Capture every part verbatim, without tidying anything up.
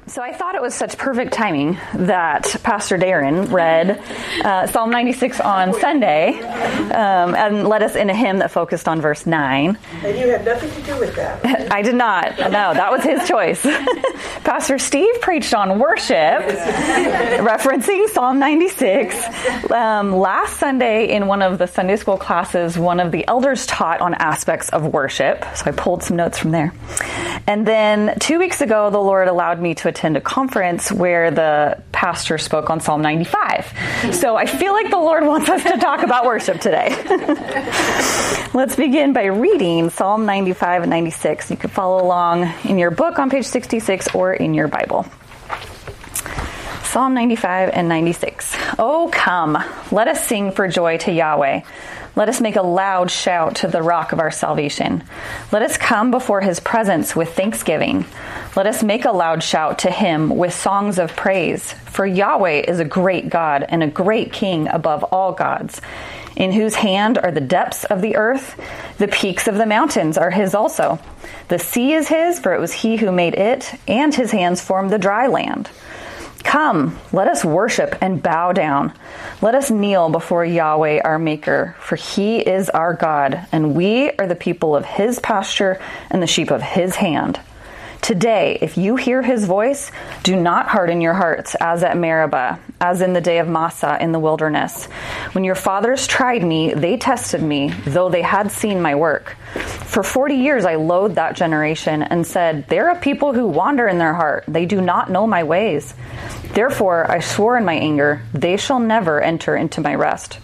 So I thought it was such perfect timing that Pastor Darren read uh, Psalm ninety-six on Sunday um, and led us in a hymn that focused on verse nine. And you had nothing to do with that. I did not. No, that was his choice. Pastor Steve preached on worship, referencing Psalm ninety-six. Um, last Sunday in one of the Sunday school classes, one of the elders taught on aspects of worship. So I pulled some notes from there. And then two weeks ago, the Lord allowed me to attend a conference where the pastor spoke on Psalm ninety-five. So I feel like the Lord wants us to talk about worship today. Let's begin by reading Psalm ninety-five and ninety-six. You can follow along in your book on page sixty-six or in your Bible. Psalm ninety-five and ninety-six. Oh, come, let us sing for joy to Yahweh. Let us make a loud shout to the rock of our salvation. Let us come before his presence with thanksgiving. Let us make a loud shout to him with songs of praise. For Yahweh is a great God and a great King above all gods. In whose hand are the depths of the earth? The peaks of the mountains are his also. The sea is his, for it was he who made it, and his hands formed the dry land. Come, let us worship and bow down. Let us kneel before Yahweh our Maker, for he is our God, and we are the people of his pasture and the sheep of his hand. Today, if you hear his voice, do not harden your hearts as at Meribah, as in the day of Massah in the wilderness. When your fathers tried me, they tested me, though they had seen my work. For forty years I loathed that generation and said, "There are people who wander in their heart. They do not know my ways." Therefore I swore in my anger, they shall never enter into my rest.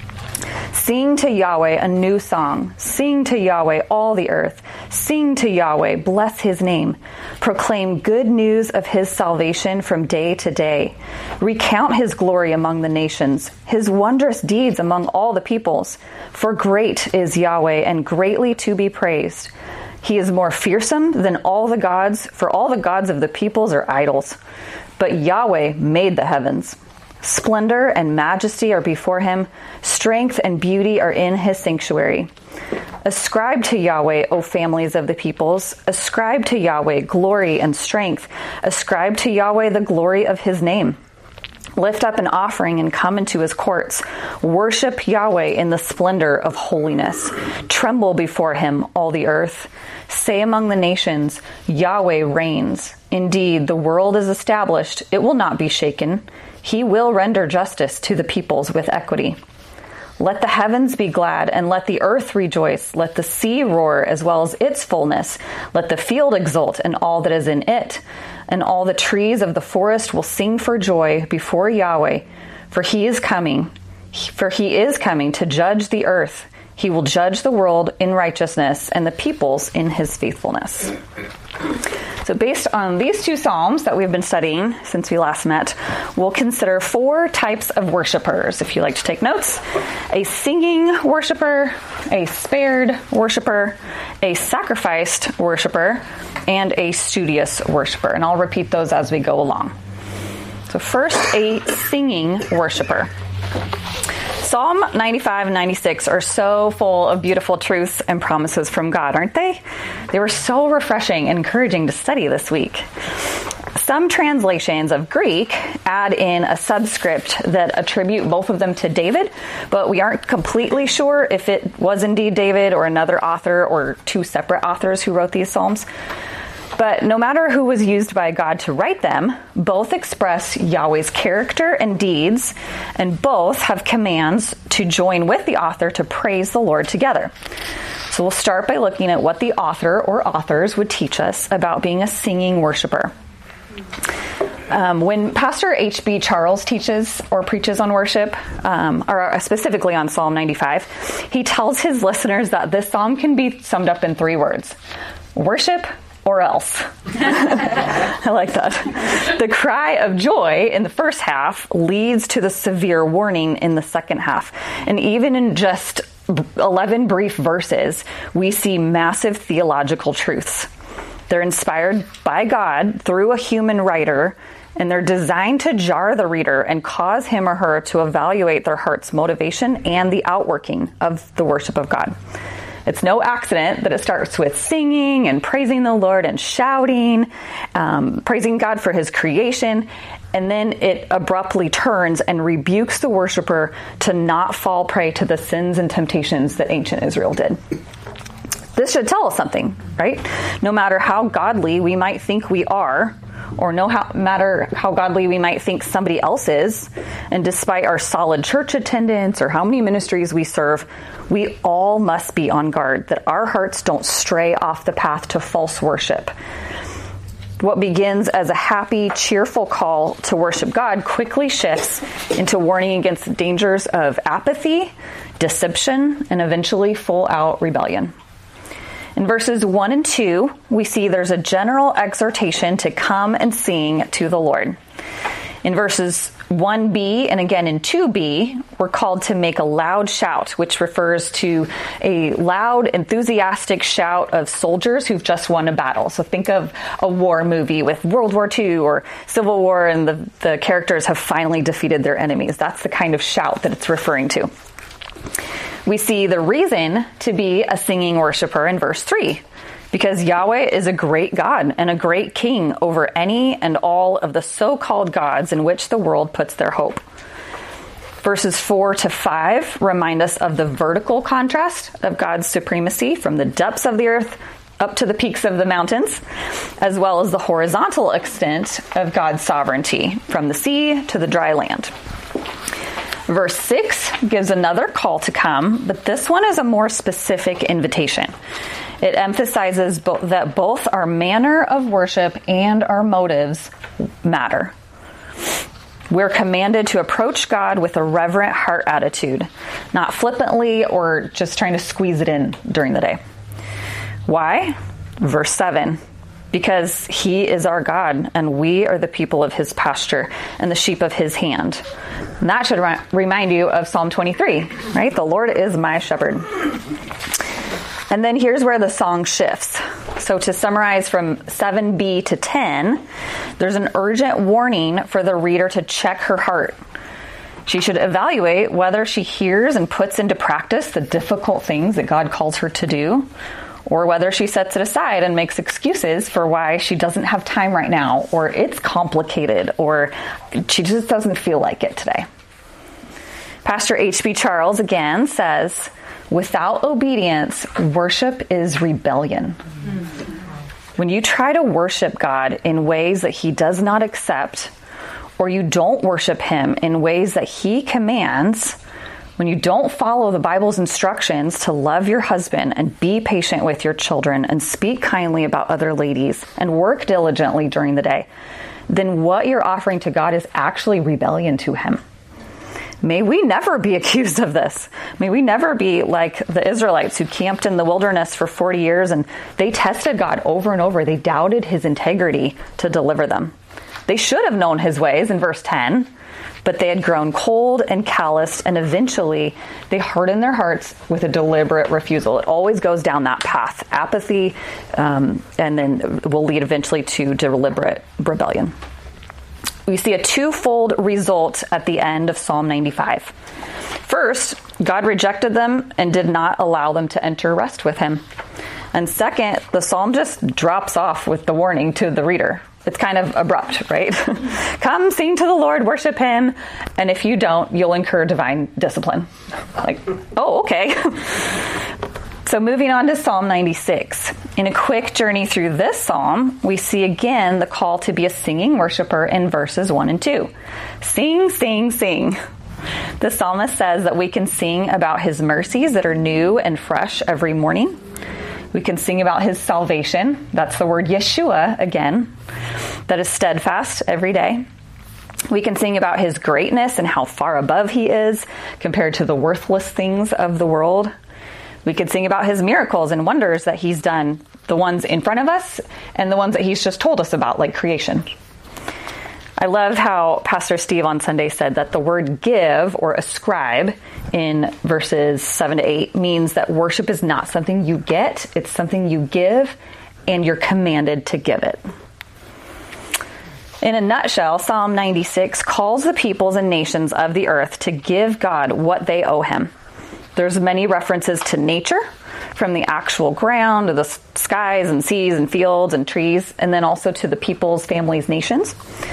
Sing to Yahweh a new song. Sing to Yahweh all the earth. Sing to Yahweh, bless his name. Proclaim good news of his salvation from day to day. Recount his glory among the nations, his wondrous deeds among all the peoples. For great is Yahweh and greatly to be praised. He is more fearsome than all the gods, for all the gods of the peoples are idols. But Yahweh made the heavens. Splendor and majesty are before him. Strength and beauty are in his sanctuary. Ascribe to Yahweh, O families of the peoples. Ascribe to Yahweh glory and strength. Ascribe to Yahweh the glory of his name. Lift up an offering and come into his courts. Worship Yahweh in the splendor of holiness. Tremble before him, all the earth. Say among the nations, Yahweh reigns. Indeed, the world is established. It will not be shaken. He will render justice to the peoples with equity. Let the heavens be glad, and let the earth rejoice. Let the sea roar as well as its fullness. Let the field exult and all that is in it. And all the trees of the forest will sing for joy before Yahweh, for he is coming. For he is coming to judge the earth. He will judge the world in righteousness and the peoples in his faithfulness. So based on these two Psalms that we've been studying since we last met, we'll consider four types of worshipers, if you like to take notes. A singing worshiper, a spared worshiper, a sacrificed worshiper, and a studious worshiper. And I'll repeat those as we go along. So first, a singing worshiper. Psalm ninety-five and ninety-six are so full of beautiful truths and promises from God, aren't they? They were so refreshing and encouraging to study this week. Some translations of Greek add in a subscript that attribute both of them to David, but we aren't completely sure if it was indeed David or another author or two separate authors who wrote these Psalms. But no matter who was used by God to write them, both express Yahweh's character and deeds, and both have commands to join with the author to praise the Lord together. So we'll start by looking at what the author or authors would teach us about being a singing worshiper. Um, when Pastor H B Charles teaches or preaches on worship, um, or specifically on Psalm ninety-five, he tells his listeners that this psalm can be summed up in three words: worship, or else. I like that. The cry of joy in the first half leads to the severe warning in the second half. And even in just eleven brief verses, we see massive theological truths. They're inspired by God through a human writer, and they're designed to jar the reader and cause him or her to evaluate their heart's motivation and the outworking of the worship of God. It's no accident that it starts with singing and praising the Lord and shouting, um, praising God for his creation. And then it abruptly turns and rebukes the worshiper to not fall prey to the sins and temptations that ancient Israel did. This should tell us something, right? No matter how godly we might think we are, or no how, matter how godly we might think somebody else is, and despite our solid church attendance or how many ministries we serve, we all must be on guard that our hearts don't stray off the path to false worship. What begins as a happy, cheerful call to worship God quickly shifts into warning against dangers of apathy, deception, and eventually full-out rebellion. In verses one and two, we see there's a general exhortation to come and sing to the Lord. In verses one b and again in two b, we're called to make a loud shout, which refers to a loud, enthusiastic shout of soldiers who've just won a battle. So think of a war movie with World War Two or Civil War, and the, the characters have finally defeated their enemies. That's the kind of shout that it's referring to. We see the reason to be a singing worshiper in verse three, because Yahweh is a great God and a great king over any and all of the so-called gods in which the world puts their hope. Verses four to five remind us of the vertical contrast of God's supremacy from the depths of the earth up to the peaks of the mountains, as well as the horizontal extent of God's sovereignty from the sea to the dry land. Verse six gives another call to come, but this one is a more specific invitation. It emphasizes bo- that both our manner of worship and our motives matter. We're commanded to approach God with a reverent heart attitude, not flippantly or just trying to squeeze it in during the day. Why? Verse seven. Because he is our God, and we are the people of his pasture and the sheep of his hand. And that should ri- remind you of Psalm twenty-three, right? The Lord is my shepherd. And then here's where the song shifts. So to summarize from seven b to ten, there's an urgent warning for the reader to check her heart. She should evaluate whether she hears and puts into practice the difficult things that God calls her to do, or whether she sets it aside and makes excuses for why she doesn't have time right now, or it's complicated, or she just doesn't feel like it today. Pastor H B Charles again says, without obedience, worship is rebellion. When you try to worship God in ways that he does not accept, or you don't worship him in ways that he commands, when you don't follow the Bible's instructions to love your husband and be patient with your children and speak kindly about other ladies and work diligently during the day, then what you're offering to God is actually rebellion to him. May we never be accused of this. May we never be like the Israelites who camped in the wilderness for forty years and they tested God over and over. They doubted his integrity to deliver them. They should have known his ways in verse ten, but they had grown cold and calloused, and eventually they hardened their hearts with a deliberate refusal. It always goes down that path, apathy, um, and then will lead eventually to deliberate rebellion. We see a twofold result at the end of Psalm ninety-five. First, God rejected them and did not allow them to enter rest with him. And second, the psalm just drops off with the warning to the reader. It's kind of abrupt, right? Come sing to the Lord, worship him, and if you don't, you'll incur divine discipline. Like, oh, okay. So moving on to Psalm ninety-six. In a quick journey through this psalm, we see again the call to be a singing worshiper in verses one and two. Sing, sing, sing. The psalmist says that we can sing about his mercies that are new and fresh every morning. We can sing about his salvation. That's the word Yeshua again. That is steadfast every day. We can sing about his greatness and how far above he is compared to the worthless things of the world. We could sing about his miracles and wonders that he's done, the ones in front of us and the ones that he's just told us about, like creation. I love how Pastor Steve on Sunday said that the word give or ascribe in verses seven to eight means that worship is not something you get, it's something you give, and you're commanded to give it. In a nutshell, Psalm ninety-six calls the peoples and nations of the earth to give God what they owe him. There's many references to nature, from the actual ground to the skies and seas and fields and trees, and then also to the peoples, families, nations.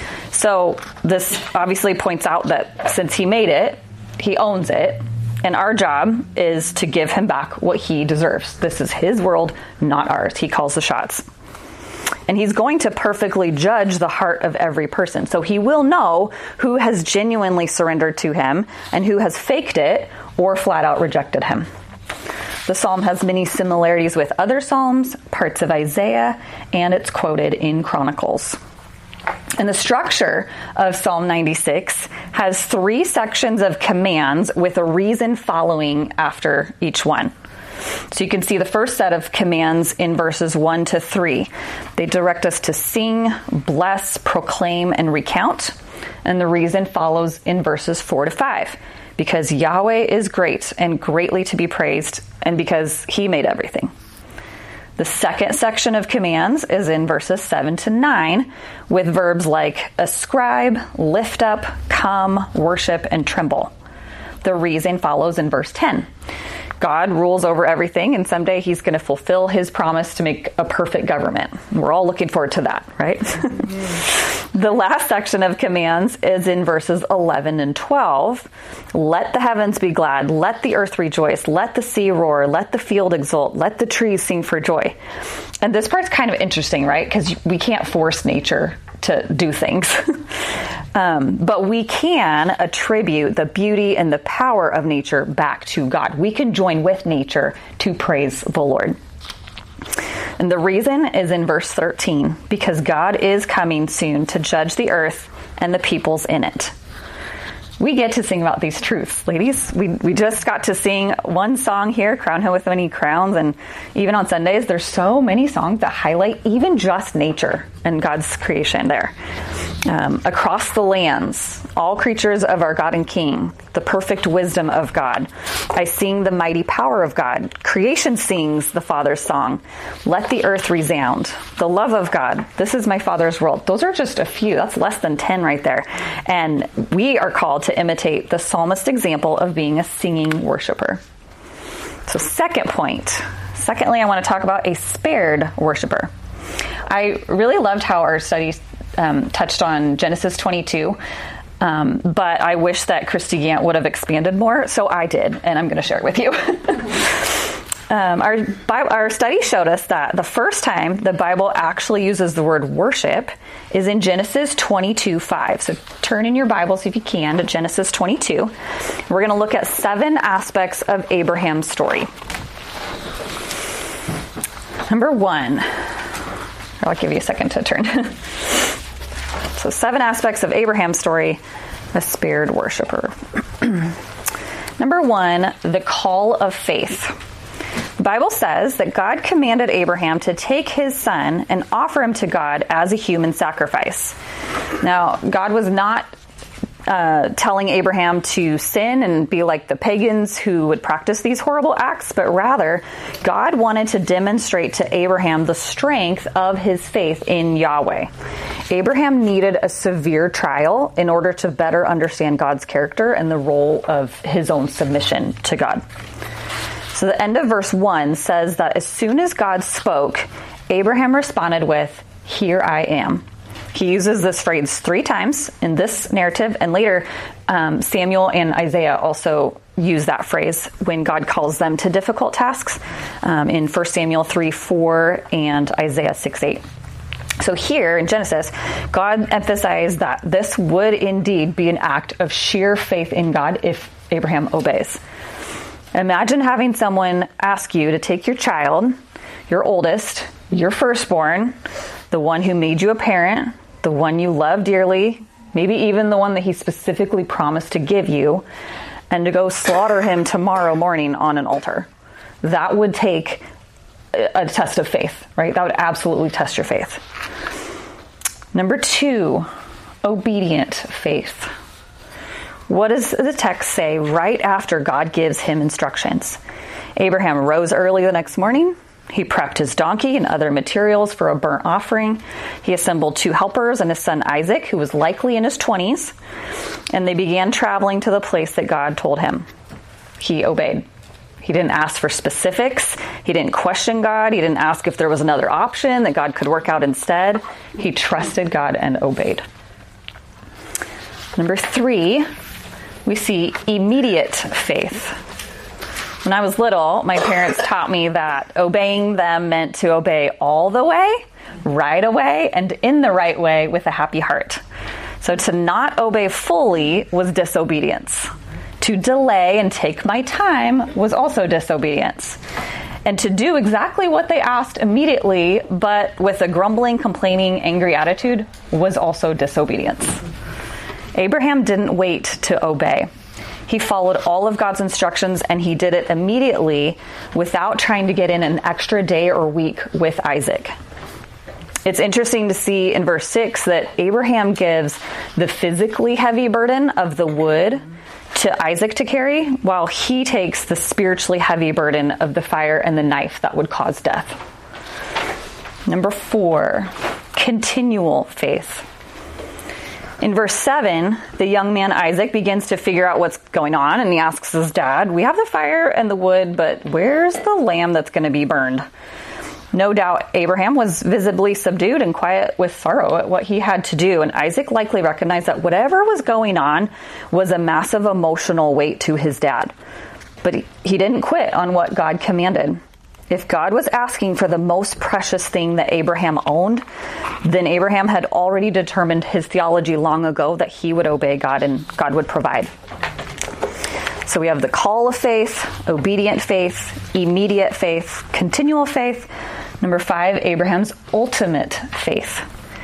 So this obviously points out that since he made it, he owns it, and our job is to give him back what he deserves. This is his world, not ours. He calls the shots. And he's going to perfectly judge the heart of every person. So he will know who has genuinely surrendered to him and who has faked it or flat out rejected him. The psalm has many similarities with other psalms, parts of Isaiah, and it's quoted in Chronicles. And the structure of Psalm ninety-six has three sections of commands with a reason following after each one. So you can see the first set of commands in verses one to three. They direct us to sing, bless, proclaim, and recount. And the reason follows in verses four to five. Because Yahweh is great and greatly to be praised, and because he made everything. The second section of commands is in verses seven to nine, with verbs like ascribe, lift up, come, worship, and tremble. The reason follows in verse ten. God rules over everything, and someday he's going to fulfill his promise to make a perfect government. We're all looking forward to that, right? Mm-hmm. The last section of commands is in verses eleven and twelve. Let the heavens be glad. Let the earth rejoice. Let the sea roar. Let the field exult. Let the trees sing for joy. And this part's kind of interesting, right? Because we can't force nature to do things. um, but we can attribute the beauty and the power of nature back to God. We can join with nature to praise the Lord. And the reason is in verse thirteen, because God is coming soon to judge the earth and the peoples in it. We get to sing about these truths, ladies. We we just got to sing one song here, Crown Him with Many Crowns, and even on Sundays, there's so many songs that highlight even just nature and God's creation there. Um, across the lands, all creatures of our God and King, the perfect wisdom of God. I sing the mighty power of God. Creation sings the Father's song. Let the earth resound. The love of God. This is my Father's world. Those are just a few. That's less than ten right there. And we are called to imitate the psalmist example of being a singing worshiper. So second point. Secondly, I want to talk about a spared worshiper. I really loved how our study um, touched on Genesis twenty-two, um, but I wish that Christy Gant would have expanded more, so I did, and I'm going to share it with you. um, our, our study showed us that the first time the Bible actually uses the word worship is in Genesis twenty-two five. So turn in your Bibles, if you can, to Genesis twenty-two. We're going to look at seven aspects of Abraham's story. Number one, I'll give you a second to turn. So seven aspects of Abraham's story, a spared worshiper. Number one, the call of faith. The Bible says that God commanded Abraham to take his son and offer him to God as a human sacrifice. Now, God was not Uh, telling Abraham to sin and be like the pagans who would practice these horrible acts, but rather God wanted to demonstrate to Abraham the strength of his faith in Yahweh. Abraham needed a severe trial in order to better understand God's character and the role of his own submission to God. So the end of verse one says that as soon as God spoke, Abraham responded with, "Here I am." He uses this phrase three times in this narrative, and later um, Samuel and Isaiah also use that phrase when God calls them to difficult tasks um, in First Samuel three four and Isaiah six eight. So here in Genesis, God emphasized that this would indeed be an act of sheer faith in God if Abraham obeys. Imagine having someone ask you to take your child, your oldest, your firstborn, the one who made you a parent, the one you love dearly, maybe even the one that he specifically promised to give you, and to go slaughter him tomorrow morning on an altar. That would take a test of faith, right? That would absolutely test your faith. Number two, obedient faith. What does the text say right after God gives him instructions? Abraham rose early the next morning. He prepped his donkey and other materials for a burnt offering. He assembled two helpers and his son Isaac, who was likely in his twenties, and they began traveling to the place that God told him. He obeyed. He didn't ask for specifics. He didn't question God. He didn't ask if there was another option that God could work out instead. He trusted God and obeyed. Number three, we see immediate faith. When I was little, my parents taught me that obeying them meant to obey all the way, right away, and in the right way with a happy heart. So to not obey fully was disobedience. To delay and take my time was also disobedience. And to do exactly what they asked immediately, but with a grumbling, complaining, angry attitude, was also disobedience. Abraham didn't wait to obey. He followed all of God's instructions, and he did it immediately without trying to get in an extra day or week with Isaac. It's interesting to see in verse six that Abraham gives the physically heavy burden of the wood to Isaac to carry, while he takes the spiritually heavy burden of the fire and the knife that would cause death. Number four, continual faith. In verse seven, the young man Isaac begins to figure out what's going on, and he asks his dad, "We have the fire and the wood, but where's the lamb that's going to be burned?" No doubt Abraham was visibly subdued and quiet with sorrow at what he had to do, and Isaac likely recognized that whatever was going on was a massive emotional weight to his dad. But he, he didn't quit on what God commanded. If God was asking for the most precious thing that Abraham owned, then Abraham had already determined his theology long ago that he would obey God and God would provide. So we have the call of faith, obedient faith, immediate faith, continual faith. Number five, Abraham's ultimate faith.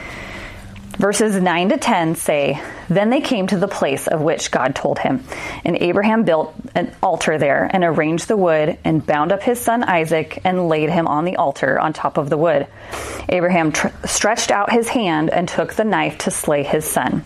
Verses nine to ten say, "Then they came to the place of which God told him. And Abraham built an altar there and arranged the wood and bound up his son Isaac and laid him on the altar on top of the wood. Abraham tr- stretched out his hand and took the knife to slay his son."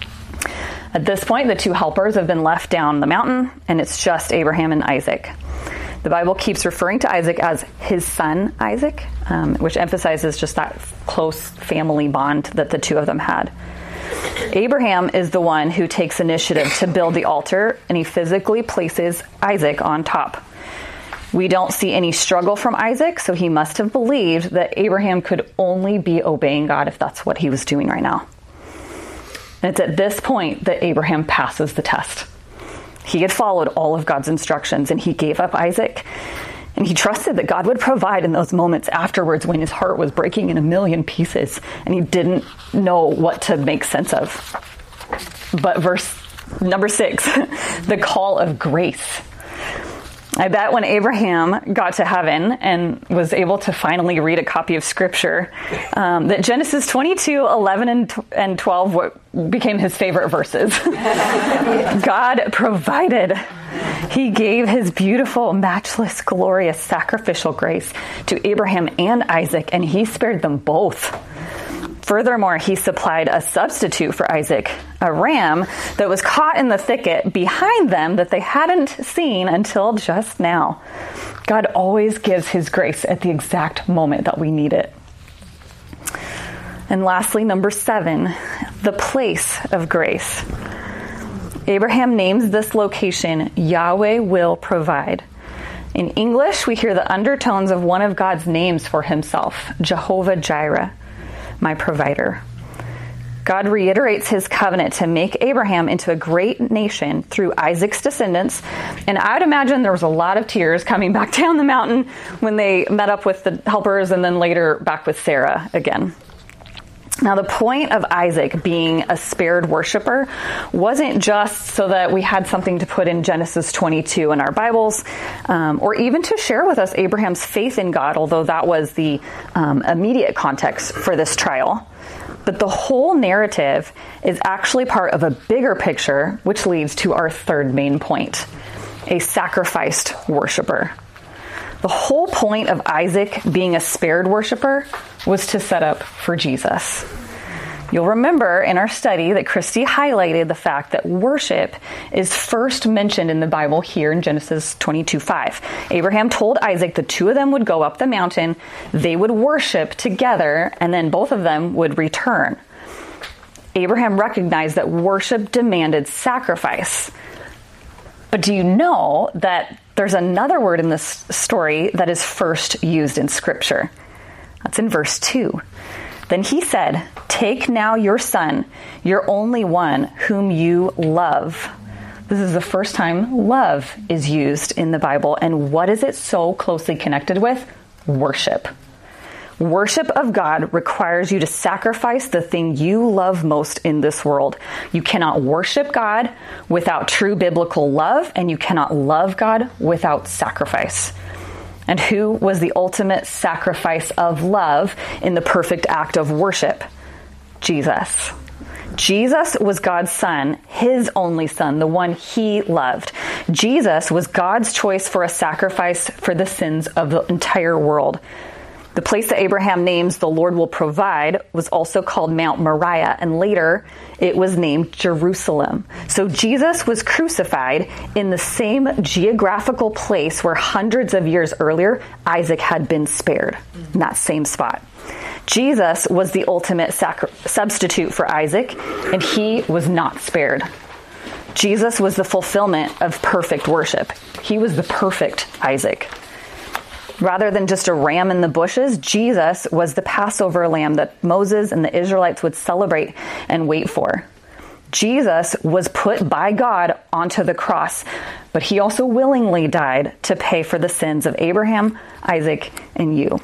At this point, the two helpers have been left down the mountain, and it's just Abraham and Isaac. The Bible keeps referring to Isaac as his son Isaac, um, which emphasizes just that close family bond that the two of them had. Abraham is the one who takes initiative to build the altar, and he physically places Isaac on top. We don't see any struggle from Isaac, so he must have believed that Abraham could only be obeying God if that's what he was doing right now. And it's at this point that Abraham passes the test. He had followed all of God's instructions, and he gave up Isaac, and he trusted that God would provide in those moments afterwards when his heart was breaking in a million pieces, and he didn't know what to make sense of. But verse number six, the call of grace. I bet when Abraham got to heaven and was able to finally read a copy of Scripture, um, that Genesis twenty-two, eleven, and twelve became his favorite verses. God provided. He gave his beautiful, matchless, glorious, sacrificial grace to Abraham and Isaac, and he spared them both. Furthermore, he supplied a substitute for Isaac, a ram that was caught in the thicket behind them that they hadn't seen until just now. God always gives his grace at the exact moment that we need it. And lastly, number seven, the place of grace. Abraham names this location, Yahweh will provide. In English, we hear the undertones of one of God's names for himself, Jehovah Jireh, my provider. God reiterates his covenant to make Abraham into a great nation through Isaac's descendants. And I'd imagine there was a lot of tears coming back down the mountain when they met up with the helpers and then later back with Sarah again. Now, the point of Isaac being a spared worshiper wasn't just so that we had something to put in Genesis twenty-two in our Bibles, um, or even to share with us Abraham's faith in God, although that was the um, immediate context for this trial. But the whole narrative is actually part of a bigger picture, which leads to our third main point, a sacrificed worshiper. The whole point of Isaac being a spared worshiper was to set up for Jesus. You'll remember in our study that Christy highlighted the fact that worship is first mentioned in the Bible here in Genesis twenty-two five. Abraham told Isaac the two of them would go up the mountain, they would worship together, and then both of them would return. Abraham recognized that worship demanded sacrifice. But do you know that there's another word in this story that is first used in Scripture. That's in verse two. Then he said, "Take now your son, your only one, whom you love." This is the first time love is used in the Bible. And what is it so closely connected with? Worship. Worship of God requires you to sacrifice the thing you love most in this world. You cannot worship God without true biblical love, and you cannot love God without sacrifice. And who was the ultimate sacrifice of love in the perfect act of worship? Jesus. Jesus was God's son, his only son, the one he loved. Jesus was God's choice for a sacrifice for the sins of the entire world. The place that Abraham names "the Lord will provide" was also called Mount Moriah, and later it was named Jerusalem. So Jesus was crucified in the same geographical place where hundreds of years earlier Isaac had been spared, in that same spot. Jesus was the ultimate sacri- substitute for Isaac, and he was not spared. Jesus was the fulfillment of perfect worship. He was the perfect Isaac. Rather than just a ram in the bushes, Jesus was the Passover lamb that Moses and the Israelites would celebrate and wait for. Jesus was put by God onto the cross, but he also willingly died to pay for the sins of Abraham, Isaac, and you.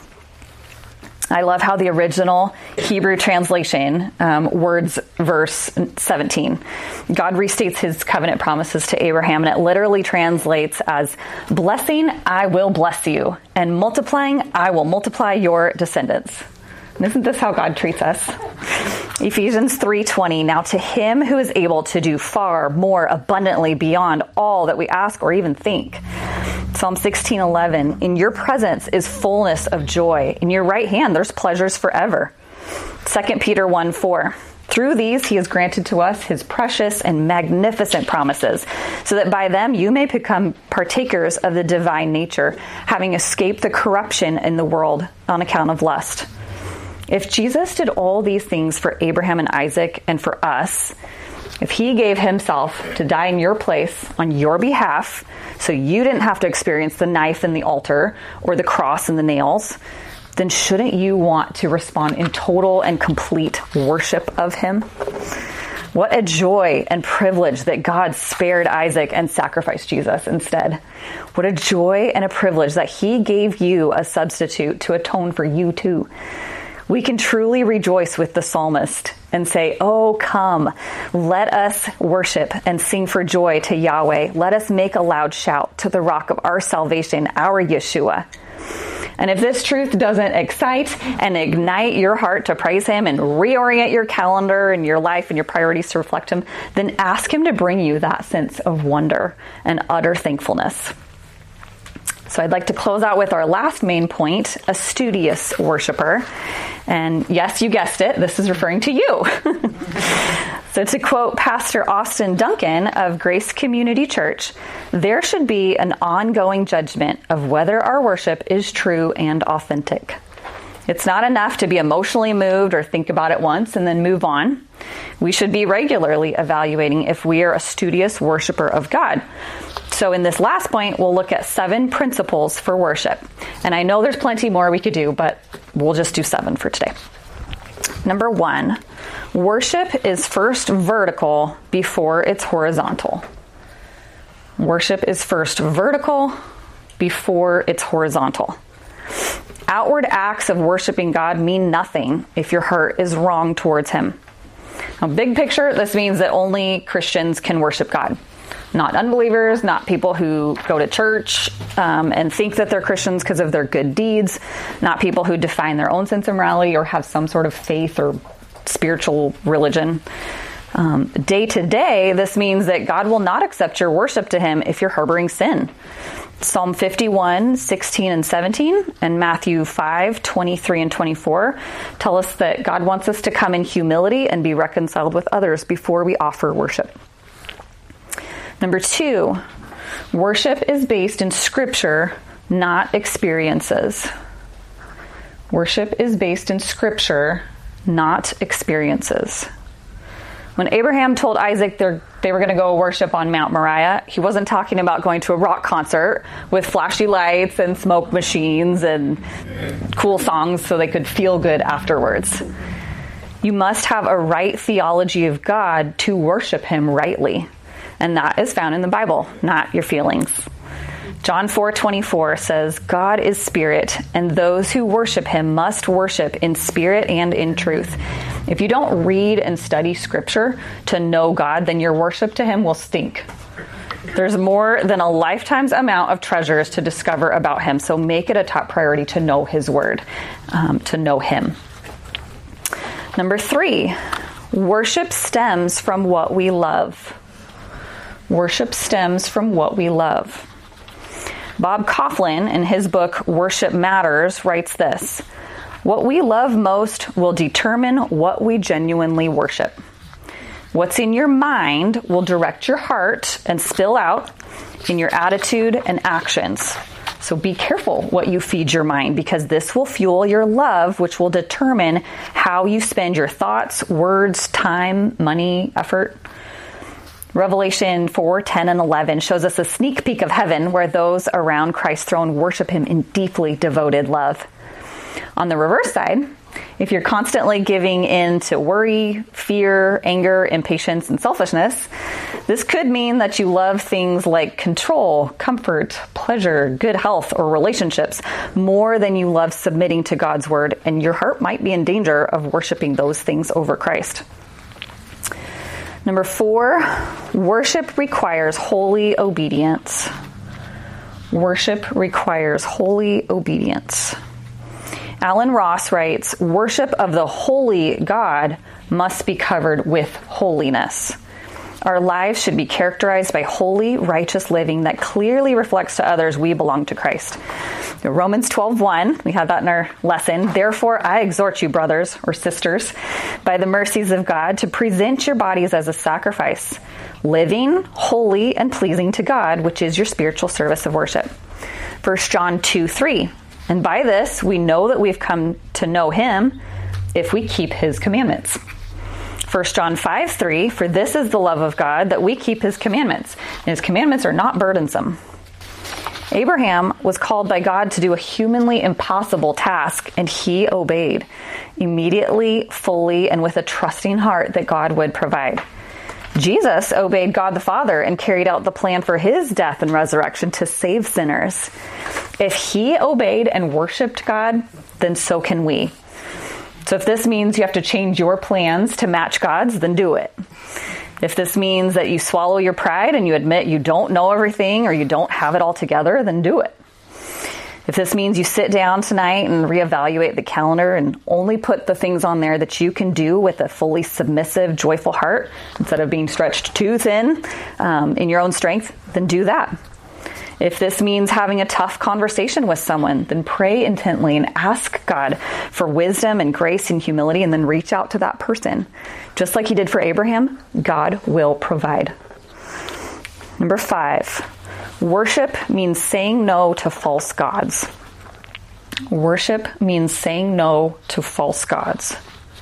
I love how the original Hebrew translation um, words verse seventeen. God restates his covenant promises to Abraham, and it literally translates as, "Blessing, I will bless you, and multiplying, I will multiply your descendants." And isn't this how God treats us? Ephesians three twenty, "Now to him who is able to do far more abundantly beyond all that we ask or even think." Psalm sixteen eleven, "In your presence is fullness of joy. In your right hand there's pleasures forever." Second Peter one four, "Through these he has granted to us his precious and magnificent promises, so that by them you may become partakers of the divine nature, having escaped the corruption in the world on account of lust." If Jesus did all these things for Abraham and Isaac and for us, if he gave himself to die in your place on your behalf, so you didn't have to experience the knife and the altar or the cross and the nails, then shouldn't you want to respond in total and complete worship of him? What a joy and privilege that God spared Isaac and sacrificed Jesus instead. What a joy and a privilege that he gave you a substitute to atone for you too. We can truly rejoice with the psalmist and say, "Oh, come, let us worship and sing for joy to Yahweh. Let us make a loud shout to the rock of our salvation, our Yeshua." And if this truth doesn't excite and ignite your heart to praise him and reorient your calendar and your life and your priorities to reflect him, then ask him to bring you that sense of wonder and utter thankfulness. So I'd like to close out with our last main point, a studious worshiper. And yes, you guessed it, this is referring to you. So to quote Pastor Austin Duncan of Grace Community Church, "There should be an ongoing judgment of whether our worship is true and authentic. It's not enough to be emotionally moved or think about it once and then move on. We should be regularly evaluating if we are a studious worshiper of God." So in this last point, we'll look at seven principles for worship. And I know there's plenty more we could do, but we'll just do seven for today. Number one, worship is first vertical before it's horizontal. Worship is first vertical before it's horizontal. Outward acts of worshiping God mean nothing if your heart is wrong towards him. Now, big picture, this means that only Christians can worship God. Not unbelievers, not people who go to church um, and think that they're Christians because of their good deeds, not people who define their own sense of morality or have some sort of faith or spiritual religion. Um, day to day, this means that God will not accept your worship to him if you're harboring sin. Psalm fifty-one, sixteen and seventeen, and Matthew five, twenty-three and twenty-four tell us that God wants us to come in humility and be reconciled with others before we offer worship. Number two, worship is based in Scripture, not experiences. Worship is based in Scripture, not experiences. When Abraham told Isaac they're they were going to go worship on Mount Moriah, he wasn't talking about going to a rock concert with flashy lights and smoke machines and cool songs so they could feel good afterwards. You must have a right theology of God to worship him rightly. And that is found in the Bible, not your feelings. John four twenty-four says, God is spirit, and those who worship him must worship in spirit and in truth. If you don't read and study scripture to know God, then your worship to him will stink. There's more than a lifetime's amount of treasures to discover about him, so make it a top priority to know his word, um, to know him. Number three, worship stems from what we love. Worship stems from what we love. Bob Kauflin, in his book, Worship Matters, writes this: what we love most will determine what we genuinely worship. What's in your mind will direct your heart and spill out in your attitude and actions. So be careful what you feed your mind, because this will fuel your love, which will determine how you spend your thoughts, words, time, money, effort. Revelation four, ten, and eleven shows us a sneak peek of heaven where those around Christ's throne worship him in deeply devoted love. On the reverse side, if you're constantly giving in to worry, fear, anger, impatience, and selfishness, this could mean that you love things like control, comfort, pleasure, good health, or relationships more than you love submitting to God's word, and your heart might be in danger of worshiping those things over Christ. Number four, worship requires holy obedience. Worship requires holy obedience. Alan Ross writes, worship of the holy God must be covered with holiness. Our lives should be characterized by holy, righteous living that clearly reflects to others we belong to Christ. Romans twelve one, we had that in our lesson. Therefore, I exhort you, brothers or sisters, by the mercies of God, to present your bodies as a sacrifice, living, holy, and pleasing to God, which is your spiritual service of worship. First John two three, and by this we know that we've come to know him if we keep his commandments. First John five three, for this is the love of God, that we keep his commandments, and his commandments are not burdensome. Abraham was called by God to do a humanly impossible task, and he obeyed immediately, fully, and with a trusting heart that God would provide. Jesus obeyed God the Father and carried out the plan for his death and resurrection to save sinners. If he obeyed and worshiped God, then so can we. So if this means you have to change your plans to match God's, then do it. If this means that you swallow your pride and you admit you don't know everything or you don't have it all together, then do it. If this means you sit down tonight and reevaluate the calendar and only put the things on there that you can do with a fully submissive, joyful heart instead of being stretched too thin um, in your own strength, then do that. If this means having a tough conversation with someone, then pray intently and ask God for wisdom and grace and humility, and then reach out to that person. Just like he did for Abraham, God will provide. Number five, worship means saying no to false gods. Worship means saying no to false gods.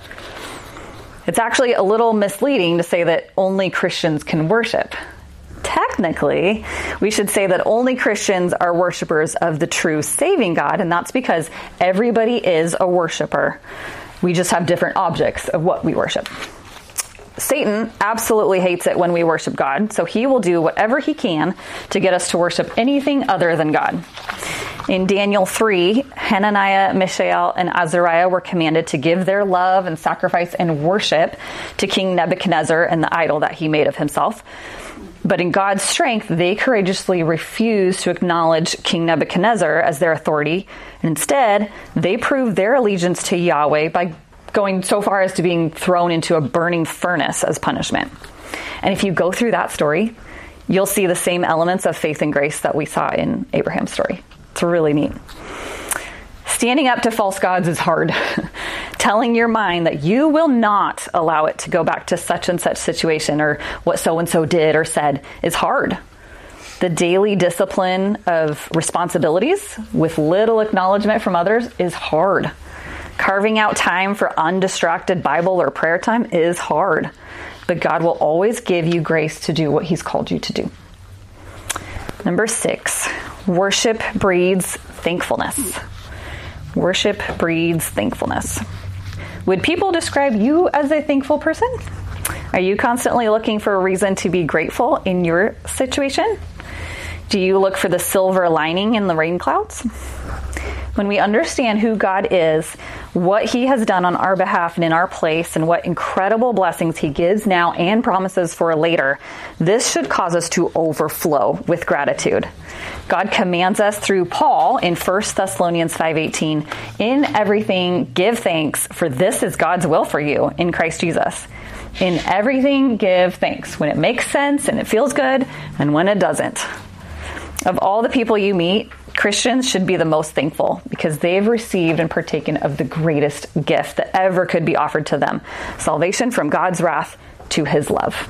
It's actually a little misleading to say that only Christians can worship. Technically, we should say that only Christians are worshipers of the true saving God, and that's because everybody is a worshiper. We just have different objects of what we worship. Satan absolutely hates it when we worship God, so he will do whatever he can to get us to worship anything other than God. In Daniel three, Hananiah, Mishael, and Azariah were commanded to give their love and sacrifice and worship to King Nebuchadnezzar and the idol that he made of himself. But in God's strength, they courageously refused to acknowledge King Nebuchadnezzar as their authority. And instead, they proved their allegiance to Yahweh by going so far as to being thrown into a burning furnace as punishment. And if you go through that story, you'll see the same elements of faith and grace that we saw in Abraham's story. It's really neat. Standing up to false gods is hard. Telling your mind that you will not allow it to go back to such and such situation or what so-and-so did or said is hard. The daily discipline of responsibilities with little acknowledgement from others is hard. Carving out time for undistracted Bible or prayer time is hard. but God will always give you grace to do what he's called you to do. Number six, worship breeds thankfulness. Worship breeds thankfulness. Would people describe you as a thankful person? Are you constantly looking for a reason to be grateful in your situation? Do you look for the silver lining in the rain clouds? When we understand who God is, what he has done on our behalf and in our place, and what incredible blessings he gives now and promises for later, this should cause us to overflow with gratitude. God commands us through Paul in First Thessalonians five eighteen, in everything give thanks, for this is God's will for you in Christ Jesus. In everything give thanks, when it makes sense and it feels good, and when it doesn't. Of all the people you meet, Christians should be the most thankful because they've received and partaken of the greatest gift that ever could be offered to them, salvation from God's wrath to his love.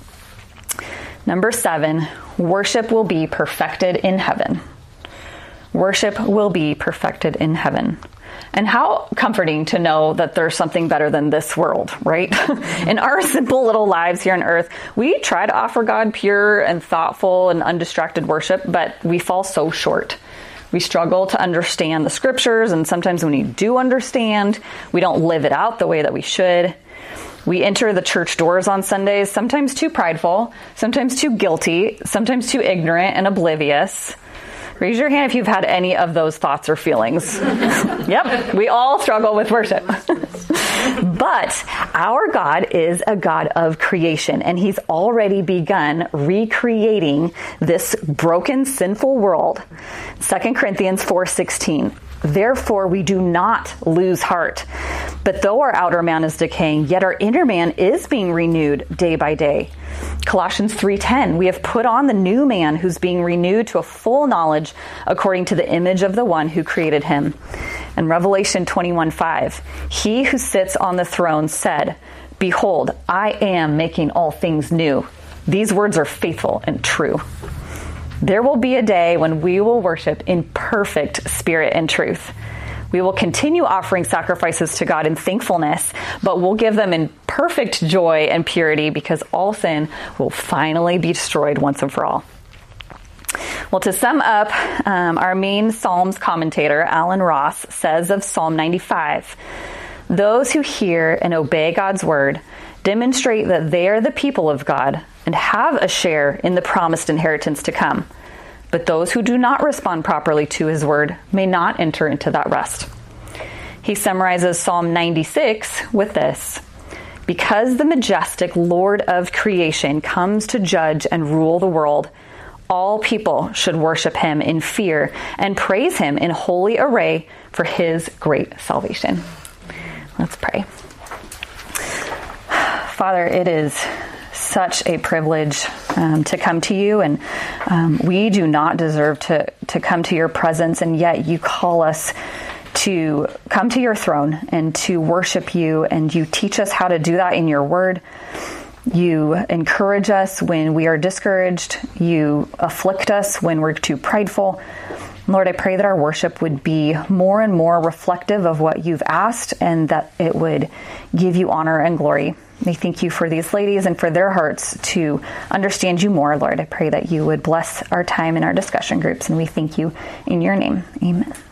Number seven, worship will be perfected in heaven. Worship will be perfected in heaven. And how comforting to know that there's something better than this world, right? In our simple little lives here on earth, we try to offer God pure and thoughtful and undistracted worship, but we fall so short. We struggle to understand the scriptures, and sometimes when we do understand, we don't live it out the way that we should. We enter the church doors on Sundays, sometimes too prideful, sometimes too guilty, sometimes too ignorant and oblivious. Raise your hand if you've had any of those thoughts or feelings. Yep, we all struggle with worship. But our God is a God of creation, and he's already begun recreating this broken, sinful world. Second Corinthians four sixteen. Therefore, we do not lose heart. But though our outer man is decaying, yet our inner man is being renewed day by day. Colossians three ten, we have put on the new man who's being renewed to a full knowledge according to the image of the one who created him. And Revelation twenty-one five, he who sits on the throne said, behold, I am making all things new. These words are faithful and true. There will be a day when we will worship in perfect spirit and truth. We will continue offering sacrifices to God in thankfulness, but we'll give them in perfect joy and purity because all sin will finally be destroyed once and for all. Well, to sum up, um, our main Psalms commentator, Alan Ross, says of Psalm ninety-five, those who hear and obey God's word demonstrate that they are the people of God and have a share in the promised inheritance to come. But those who do not respond properly to his word may not enter into that rest. He summarizes Psalm ninety-six with this: because the majestic Lord of creation comes to judge and rule the world, all people should worship him in fear and praise him in holy array for his great salvation. Let's pray. Father, it is such a privilege um, to come to you, and um, we do not deserve to, to come to your presence, and yet you call us to come to your throne and to worship you, and you teach us how to do that in your word. You encourage us when we are discouraged. You afflict us when we're too prideful. Lord, I pray that our worship would be more and more reflective of what you've asked, and that it would give you honor and glory. I thank you for these ladies and for their hearts to understand you more, Lord. I pray that you would bless our time in our discussion groups, and we thank you in your name. Amen.